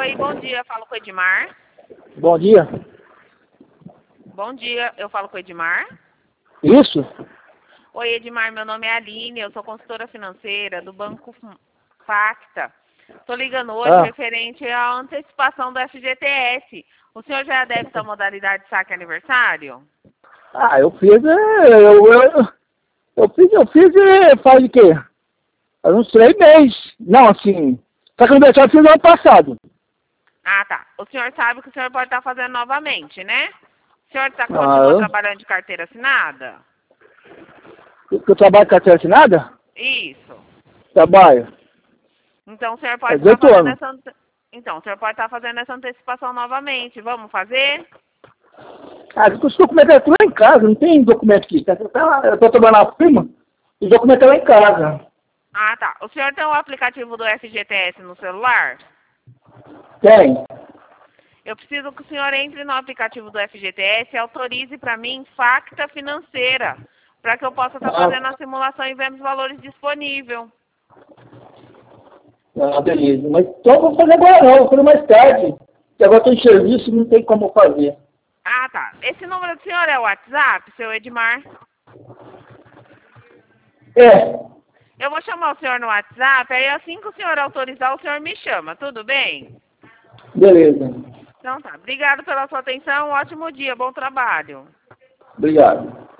Oi, bom dia, eu falo com o Edmar. Bom dia. Bom dia, eu falo com o Edmar. Isso? Oi, Edmar, meu nome é Aline, eu sou consultora financeira do Banco Facta. Estou ligando hoje referente à antecipação do FGTS. O senhor já deve essa modalidade de saque aniversário? Eu fiz, faz o quê? Faz uns 3 meses. Não, assim, só que o aniversário eu fiz no ano passado. Ah, tá. O senhor sabe que o senhor pode estar fazendo novamente, né? O senhor continua trabalhando de carteira assinada? Eu trabalho com carteira assinada? Isso. Trabalho. Então o senhor pode Faz 18 anos. Então, o senhor pode estar fazendo essa antecipação novamente. Vamos fazer? Os documentos estão lá em casa, não tem documento aqui. Eu estou trabalhando na firma, os documentos estão lá em casa. Ah, tá. O senhor tem o aplicativo do FGTS no celular? Tem. Eu preciso que o senhor entre no aplicativo do FGTS e autorize para mim Facta Financeira, para que eu possa estar fazendo a simulação e vendo os valores disponíveis. Beleza. Mas então eu vou fazer agora não, vou fazer mais tarde. Porque agora estou em serviço e não tem como fazer. Ah, tá. Esse número do senhor é o WhatsApp, seu Edmar? É. Eu vou chamar o senhor no WhatsApp, aí assim que o senhor autorizar, o senhor me chama, tudo bem? Beleza. Então tá. Obrigado pela sua atenção, um ótimo dia, bom trabalho. Obrigado.